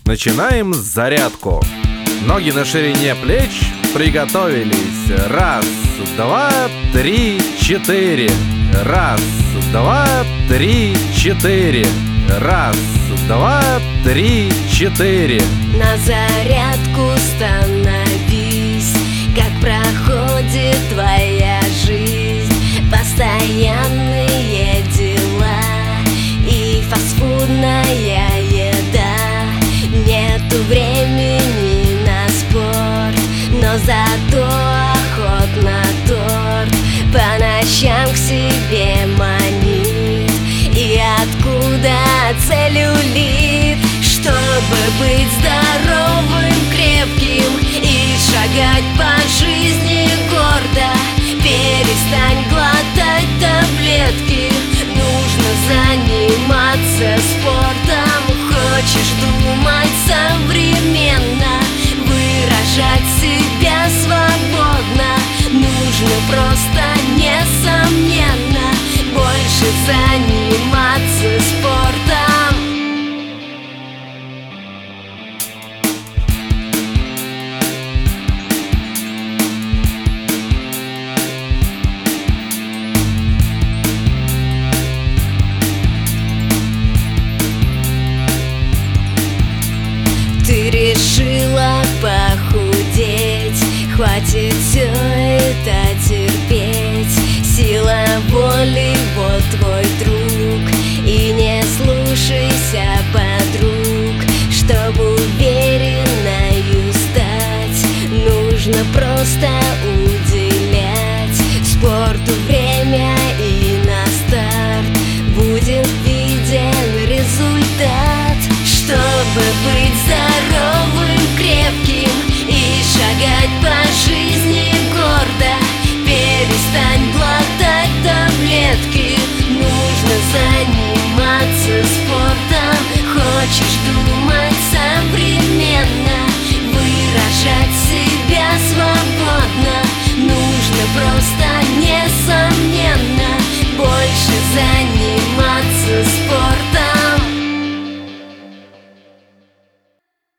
Начинаем зарядку. Ноги на ширине плеч. Приготовились. Раз, два, три, четыре. Раз, два, три, четыре. Раз, два, три, четыре. На зарядку становись. Как проходит твоя жизнь? Постоянные дела и фастфудная еда. Нету времени на спорт, но зато охотно торт по ночам к себе манит. И откуда целлюлит? Чтобы быть здоровым, крепким и шагать по жизни гордо, перестань глотать таблетки. Нужно заниматься спортом. Хочешь думать современно, выражать себя свободно, нужно просто, несомненно, больше заниматься спортом. Ты решила похудеть, хватит все это терпеть. Сила воли, вот твой друг, и не слушайся